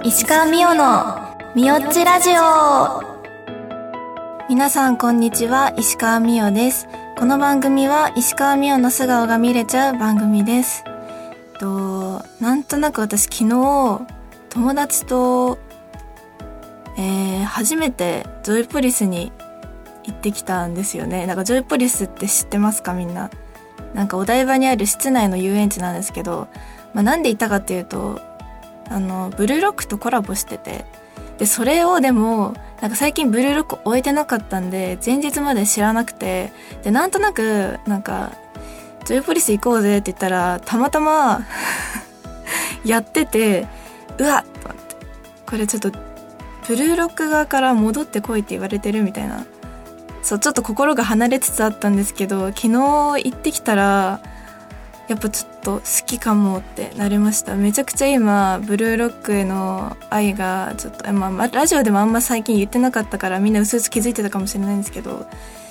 石川美代のみよっちラジオ。皆さんこんにちは、石川美代です。この番組は石川美代の素顔が見れちゃう番組です。なんとなく私昨日友達と、初めてジョイポリスに行ってきたんですよね。なんかジョイポリスって知ってますかみんな。なんかお台場にある室内の遊園地なんですけど、なんで行ったかっていうとブルーロックとコラボしてて、でそれをでもなんか最近ブルーロック置いてなかったんで前日まで知らなくて、でなんとなくなんかジョイポリス行こうぜって言ったらたまたまやってて、うわっと思って、これちょっとブルーロック側から戻ってこいって言われてるみたいな、そうちょっと心が離れつつあったんですけど、昨日行ってきたらやっぱちょっと好きかもってなりました。めちゃくちゃ今ブルーロックへの愛がちょっと、ラジオでもあんま最近言ってなかったからみんな薄々気づいてたかもしれないんですけど、いや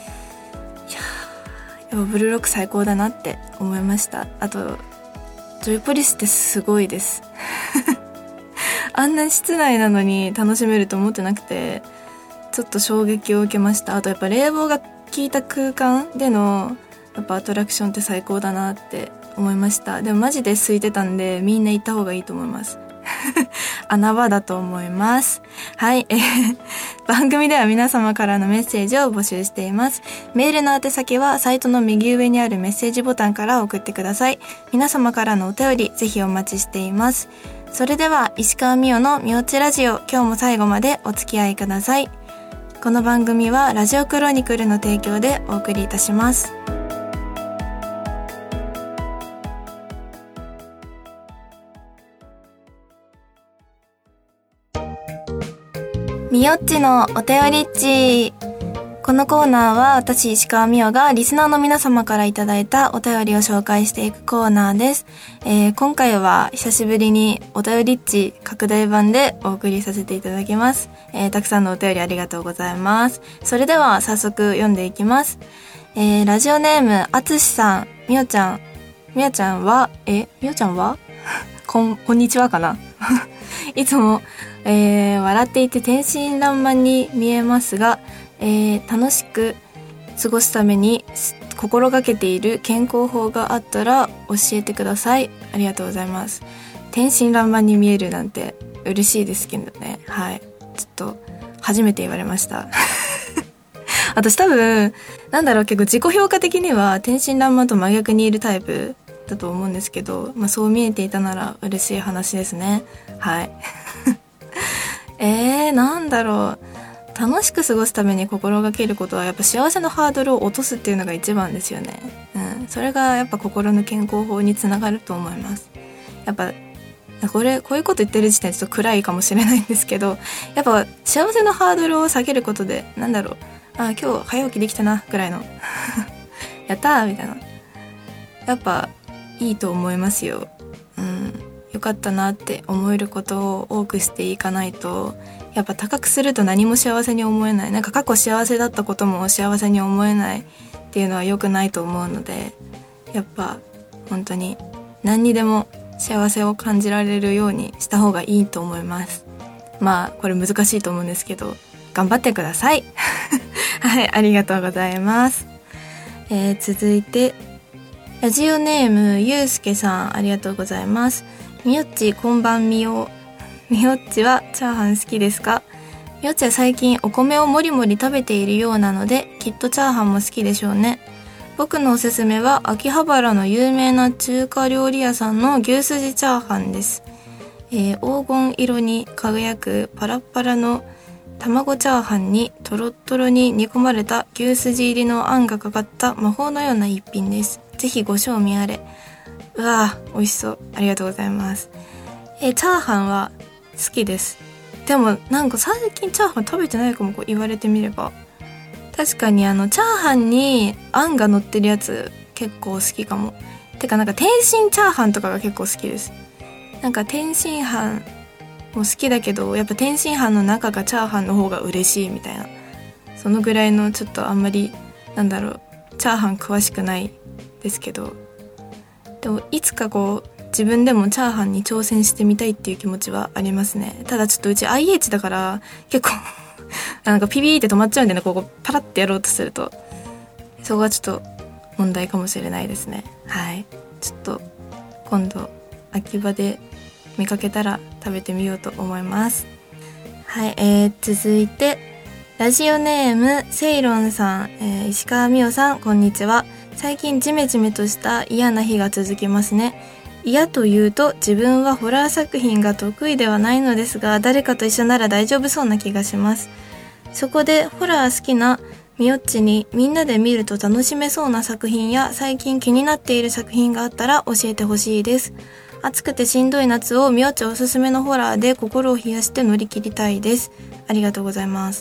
やっぱブルーロック最高だなって思いました。あとジョイポリスってすごいですあんな室内なのに楽しめると思ってなくてちょっと衝撃を受けました。あとやっぱ冷房が効いた空間でのやっぱアトラクションって最高だなって思いました。でもマジで空いてたんでみんな行った方がいいと思います穴場だと思います。はい、番組では皆様からのメッセージを募集しています。メールの宛先はサイトの右上にあるメッセージボタンから送ってください。皆様からのお便りぜひお待ちしています。それでは石川美代のみよっちラジオ、今日も最後までお付き合いください。この番組はラジオクロニクルの提供でお送りいたします。みよっちのお便りっち。このコーナーは私石川美代がリスナーの皆様からいただいたお便りを紹介していくコーナーです。今回は久しぶりにお便りっち拡大版でお送りさせていただきます。たくさんのお便りありがとうございます。それでは早速読んでいきます。ラジオネームあつしさん。みよちゃんはこんにちはかないつも、笑っていて天真爛漫に見えますが、楽しく過ごすために心がけている健康法があったら教えてください。ありがとうございます。天真爛漫に見えるなんて嬉しいですけどね。はい、ちょっと初めて言われました私多分結構自己評価的には天真爛漫と真逆にいるタイプだと思うんですけど、そう見えていたなら嬉しい話ですね。はい楽しく過ごすために心がけることはやっぱ幸せのハードルを落とすっていうのが一番ですよね。それがやっぱ心の健康法につながると思います。やっぱこういうこと言ってる時点でちょっと暗いかもしれないんですけど、やっぱ幸せのハードルを下げることで今日早起きできたなぐらいのやったーみたいな、やっぱいいと思いますよ。よかったなって思えることを多くしていかないと、やっぱ高くすると何も幸せに思えない。過去幸せだったことも幸せに思えないっていうのは良くないと思うので、やっぱ本当に何にでも幸せを感じられるようにした方がいいと思います。これ難しいと思うんですけど頑張ってくださいはい、ありがとうございます。続いてラジオネームゆうすけさん、ありがとうございます。みよっちこんばんみよっちはチャーハン好きですか？みよっちは最近お米をもりもり食べているようなのできっとチャーハンも好きでしょうね。僕のおすすめは秋葉原の有名な中華料理屋さんの牛すじチャーハンです。黄金色に輝くパラッパラの卵チャーハンにトロットロに煮込まれた牛すじ入りのあんがかかった魔法のような一品です。ぜひご賞味あれ。うわー、美味しそう。ありがとうございます。チャーハンは好きです。でも最近チャーハン食べてないかも、言われてみれば。確かにチャーハンにあんが乗ってるやつ結構好きかも。てか天津チャーハンとかが結構好きです。天津飯も好きだけど、やっぱ天津飯の中がチャーハンの方が嬉しいみたいな、そのぐらいのちょっとあんまりチャーハン詳しくないですけど、でもいつか自分でもチャーハンに挑戦してみたいっていう気持ちはありますね。ただちょっとうち IH だから結構なんかピピーって止まっちゃうんでね、ここパラってやろうとすると。そこはちょっと問題かもしれないですね。はい。ちょっと今度秋葉で見かけたら食べてみようと思います。はい、続いてラジオネームセイロンさん、石川美代さん、こんにちは。最近ジメジメとした嫌な日が続きますね。嫌というと自分はホラー作品が得意ではないのですが、誰かと一緒なら大丈夫そうな気がします。そこでホラー好きなみよっちにみんなで見ると楽しめそうな作品や最近気になっている作品があったら教えてほしいです。暑くてしんどい夏をみよっちおすすめのホラーで心を冷やして乗り切りたいです。ありがとうございます。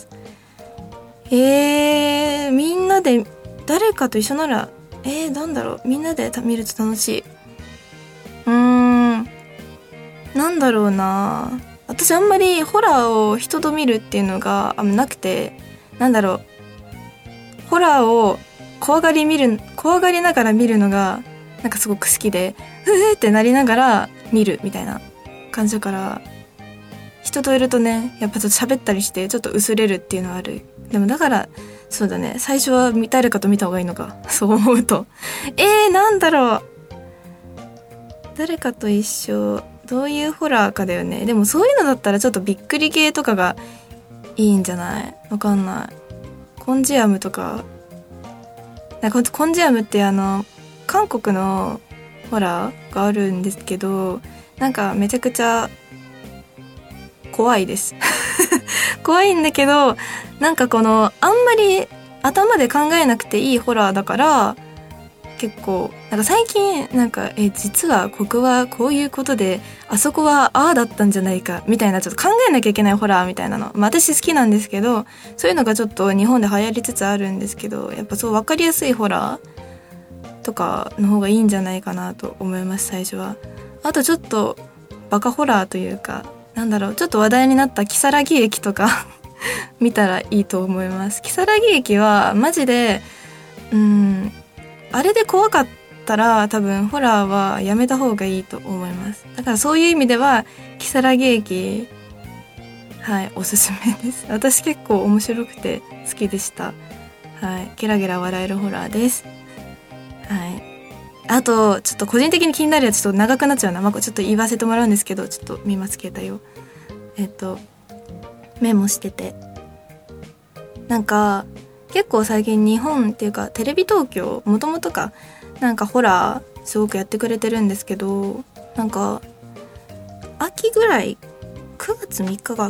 みんなで誰かと一緒ならなんだろう、みんなで見ると楽しい。なんだろうな、私あんまりホラーを人と見るっていうのがなくて、なんだろう、ホラーを怖がりながら見るのがなんかすごく好きで、ってなりながら見るみたいな感じだから、人といるとね、やっぱちょっと喋ったりしてちょっと薄れるっていうのはある。でもだからそうだね、最初は誰かと見た方がいいのか、そう思うと。なんだろう、誰かと一緒、どういうホラーかだよね。でもそういうのだったらちょっとびっくり系とかがいいんじゃない？わかんない。コンジアムとか、なんかコンジアムって韓国のホラーがあるんですけど、なんかめちゃくちゃ怖いです怖いんだけど、なんかあんまり頭で考えなくていいホラーだから、結構なんか最近なんか実はここはこういうことで、あそこはああだったんじゃないかみたいな、ちょっと考えなきゃいけないホラーみたいなの、私好きなんですけど、そういうのがちょっと日本で流行りつつあるんですけど、やっぱそう分かりやすいホラーとかの方がいいんじゃないかなと思います、最初は。あとちょっとバカホラーというか、なんだろう、ちょっと話題になった如月駅とか見たらいいと思います。如月駅はマジであれで怖かったら多分ホラーはやめた方がいいと思います。だからそういう意味では如月駅、はい、おすすめです。私結構面白くて好きでした。はい、ゲラゲラ笑えるホラーです。はい。あとちょっと個人的に気になるやつ、ちょっと長くなっちゃうな、ちょっと言わせてもらうんですけど、ちょっと見ます携帯をメモしてて、なんか結構最近日本っていうかテレビ東京、もともとかなんかホラーすごくやってくれてるんですけど、なんか秋ぐらい、9月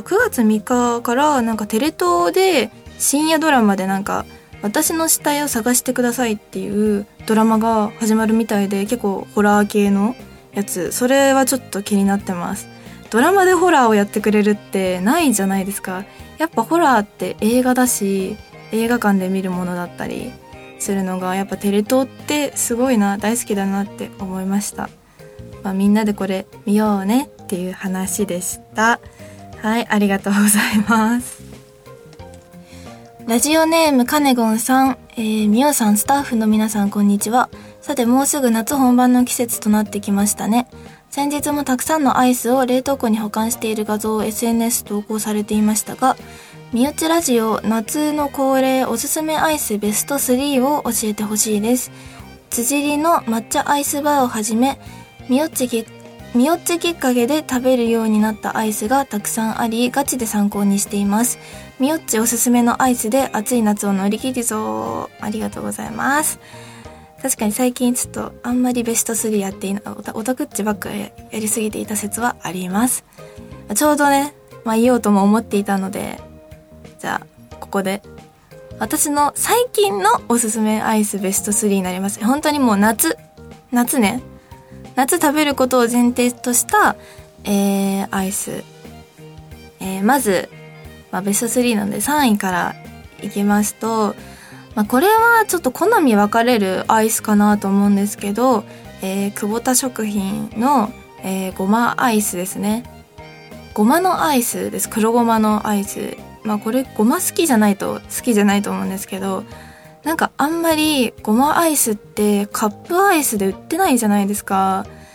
3日からなんかテレ東で深夜ドラマでなんか私の死体を探してくださいっていうドラマが始まるみたいで、結構ホラー系のやつ、それはちょっと気になってます。ドラマでホラーをやってくれるってないじゃないですか。やっぱホラーって映画だし、映画館で見るものだったりするのが、やっぱテレ東ってすごいな、大好きだなって思いました。みんなでこれ見ようねっていう話でした。はい、ありがとうございます。ラジオネームカネゴンさん、みおさん、スタッフの皆さん、こんにちは。さて、もうすぐ夏本番の季節となってきましたね。先日もたくさんのアイスを冷凍庫に保管している画像を SNS 投稿されていましたが、みよちラジオ夏の恒例おすすめアイスベスト3を教えてほしいです。辻りの抹茶アイスバーをはじめ、みよっちきっかけで食べるようになったアイスがたくさんあり、ガチで参考にしています。みよっちおすすめのアイスで暑い夏を乗り切るぞ。ありがとうございます。確かに最近ちょっとあんまりベスト3やっていない、オタクっちばっかやりすぎていた説はあります。ちょうどね、言おうとも思っていたので、じゃあここで私の最近のおすすめアイスベスト3になります。本当にもう夏ね、夏食べることを前提とした、アイス、まず、ベスト3なので3位からいきますと、これはちょっと好み分かれるアイスかなと思うんですけど、久保田食品の、ごまアイスですね。ごまのアイスです。黒ごまのアイス。これごま好きじゃないと思うんですけど、なんかあんまりごまアイスってカップアイスで売ってないじゃないですか。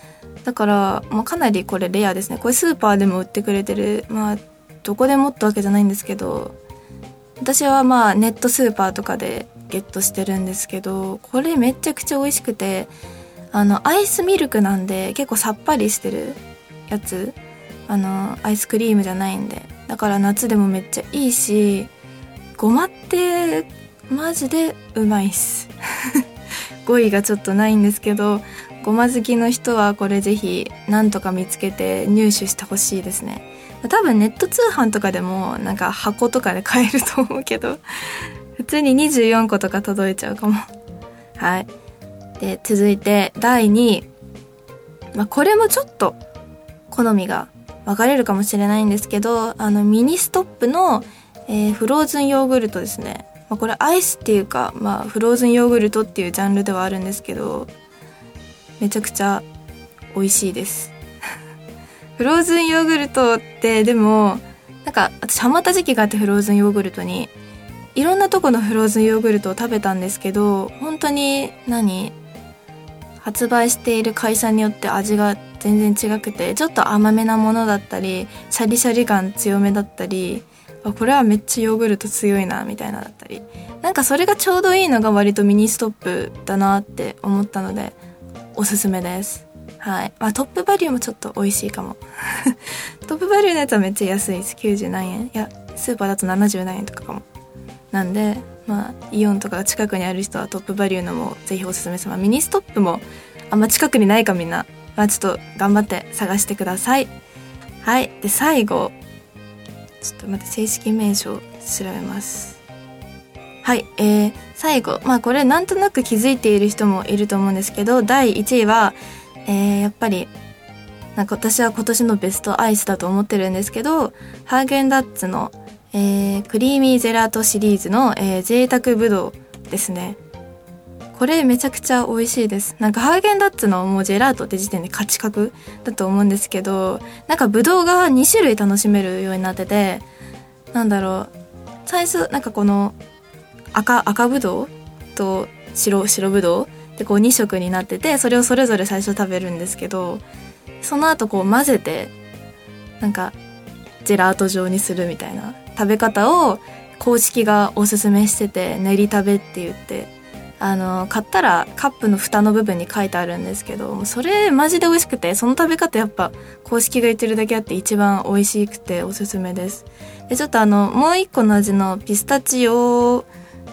だから、かなりこれレアですね。これスーパーでも売ってくれてる、どこでもったわけじゃないんですけど、私はネットスーパーとかでゲットしてるんですけど、これめちゃくちゃ美味しくて、アイスミルクなんで結構さっぱりしてるやつ、アイスクリームじゃないんで、だから夏でもめっちゃいいし、ごまってマジでうまいっす語彙がちょっとないんですけど、ごま好きの人はこれぜひなんとか見つけて入手してほしいですね。多分ネット通販とかでもなんか箱とかで買えると思うけど、普通に24個とか届いちゃうかも。はい。で、続いて第2位。これもちょっと好みが分かれるかもしれないんですけど、ミニストップの、フローズンヨーグルトですね。これアイスっていうか、フローズンヨーグルトっていうジャンルではあるんですけど、めちゃくちゃ美味しいですフローズンヨーグルトってでもなんか私ハマった時期があって、フローズンヨーグルトにいろんなとこのフローズンヨーグルトを食べたんですけど、本当に発売している会社によって味が全然違くて、ちょっと甘めなものだったり、シャリシャリ感強めだったり、これはめっちゃヨーグルト強いなみたいなだったり、なんかそれがちょうどいいのが割とミニストップだなって思ったのでおすすめです。はい。トップバリューもちょっと美味しいかもトップバリューのやつはめっちゃ安いです。90何円、いやスーパーだと70何円とかかも。なんでイオンとかが近くにある人はトップバリューのもぜひおすすめです。ミニストップもあんま近くにないかみんな、ちょっと頑張って探してください。はい。で最後、ちょっと待って、正式名称調べます。はい。最後、これなんとなく気づいている人もいると思うんですけど、第1位は、やっぱりなんか私は今年のベストアイスだと思ってるんですけど、ハーゲンダッツの、クリーミージェラートシリーズの、贅沢ぶどうですね。これめちゃくちゃ美味しいです。なんかハーゲンダッツのもうジェラートって時点で価値格だと思うんですけど、なんかぶどうが2種類楽しめるようになってて、最初なんかこの赤ぶどうと白ぶどうで2色になってて、それをそれぞれ最初食べるんですけど、その後混ぜてなんかジェラート状にするみたいな食べ方を公式がおすすめしてて、練り食べって言って、買ったらカップの蓋の部分に書いてあるんですけど、それマジで美味しくて、その食べ方やっぱ公式が言ってるだけあって一番美味しくておすすめです。でちょっともう一個の味のピスタチオ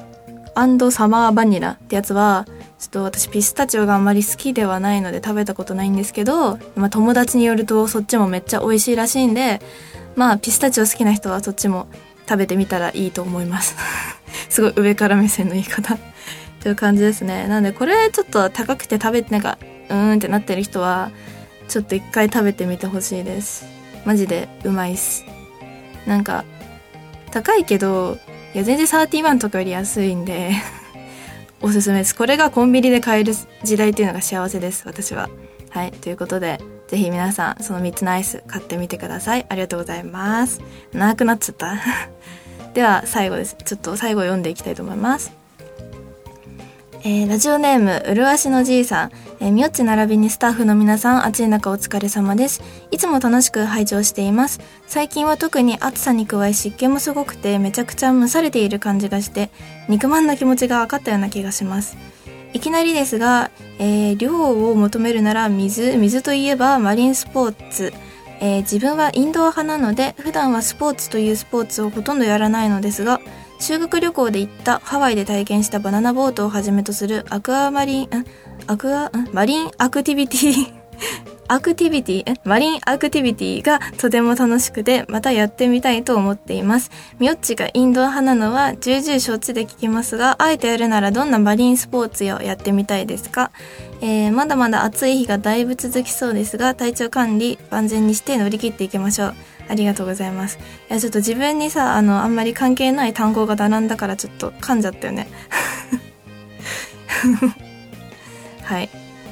&サマーバニラってやつはちょっと私ピスタチオがあんまり好きではないので食べたことないんですけど、友達によるとそっちもめっちゃ美味しいらしいんで、ピスタチオ好きな人はそっちも食べてみたらいいと思いますすごい上から目線の言い方という感じですね。なのでこれちょっと高くて食べてってなってる人はちょっと一回食べてみてほしいです。マジでうまいっす。なんか高いけど全然31とかより安いんでおすすめです。これがコンビニで買える時代っていうのが幸せです、私は。はい。ということでぜひ皆さんその3つのアイス買ってみてください。ありがとうございます。長くなっちゃったでは最後です。ちょっと最後読んでいきたいと思います。ラジオネームうるわしのじいさん、みよっち並びにスタッフの皆さん、暑い中お疲れ様です。いつも楽しく拝聴しています。最近は特に暑さに加え湿気もすごくて、めちゃくちゃ蒸されている感じがして、肉まんな気持ちが分かったような気がします。いきなりですが、量を求めるなら水といえばマリンスポーツ。自分はインドア派なので、普段はスポーツというスポーツをほとんどやらないのですが、修学旅行で行ったハワイで体験したバナナボートをはじめとするマリンアクティビティがとても楽しくて、またやってみたいと思っています。みよっちがインドア派なのは重々承知で聞きますが、あえてやるならどんなマリンスポーツをやってみたいですか？まだまだ暑い日がだいぶ続きそうですが、体調管理万全にして乗り切っていきましょう。ありがとうございます。いやちょっと自分にさあんまり関係ない単語が並んだからちょっと噛んじゃったよねはい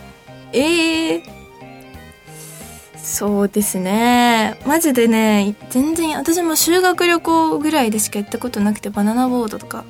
そうですね。マジでね、全然私も修学旅行ぐらいでしかやったことなくて、バナナボードとか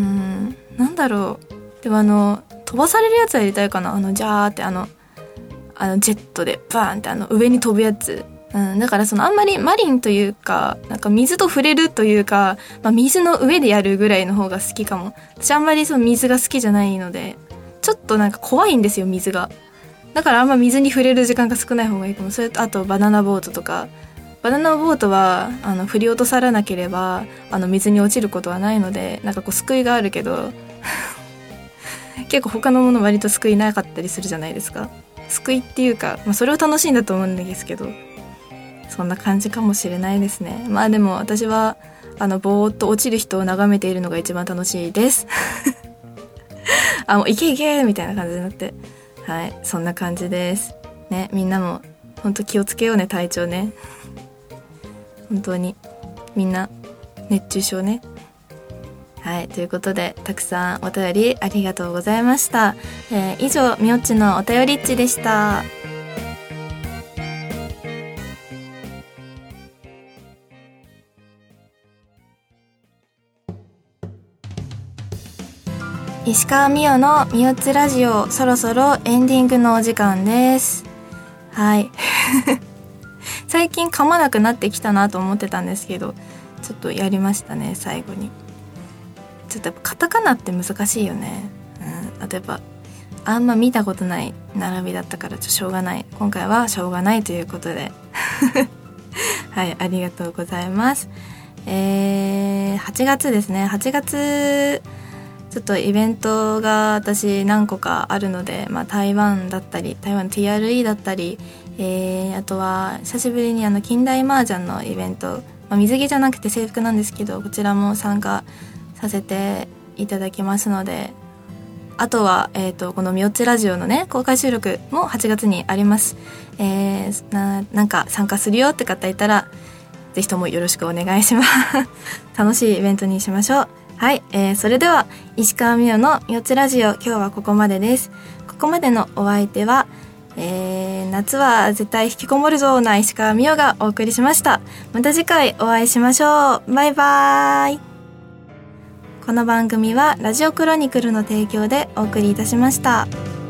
なんだろう。でも飛ばされるやつはやりたいかな。ジャーってジェットでバーンって上に飛ぶやつ。だからあんまりマリンというか、なんか水と触れるというか、水の上でやるぐらいの方が好きかも。私あんまり水が好きじゃないので、ちょっとなんか怖いんですよ、水が。だからあんま水に触れる時間が少ない方がいいかも。それとあとバナナボートとか。バナナボートは振り落とされなければ水に落ちることはないので、なんか救いがあるけど結構他のもの割と救いなかったりするじゃないですか。救いっていうか、それを楽しいんだと思うんですけど、そんな感じかもしれないですね。でも私はぼーっと落ちる人を眺めているのが一番楽しいですもういけいけみたいな感じになって、はい、そんな感じですね。みんなも本当気をつけようね、体調ね。本当にみんな熱中症ね。はい、ということでたくさんお便りありがとうございました。以上、みおっちのお便りっちでした。石川みおのみおつラジオ、そろそろエンディングのお時間です。はい最近噛まなくなってきたなと思ってたんですけど、ちょっとやりましたね、最後に。ちょっとやっぱカタカナって難しいよね。あとやっぱあんま見たことない並びだったからしょうがない。今回はしょうがないということではい、ありがとうございます。8月ですね。8月ちょっとイベントが私何個かあるので、台湾だったり、台湾の TRE だったり、あとは久しぶりに近代麻雀のイベント、水着じゃなくて制服なんですけど、こちらも参加させていただきますので、あとは、このみおっちラジオのね、公開収録も8月にあります。なんか参加するよって方いたら、ぜひともよろしくお願いします楽しいイベントにしましょう。はい、それでは石川みおのみおっちラジオ、今日はここまでです。ここまでのお相手は、夏は絶対引きこもるぞな石川みおがお送りしました。また次回お会いしましょう。バイバーイ。この番組はラジオクロニクルの提供でお送りいたしました。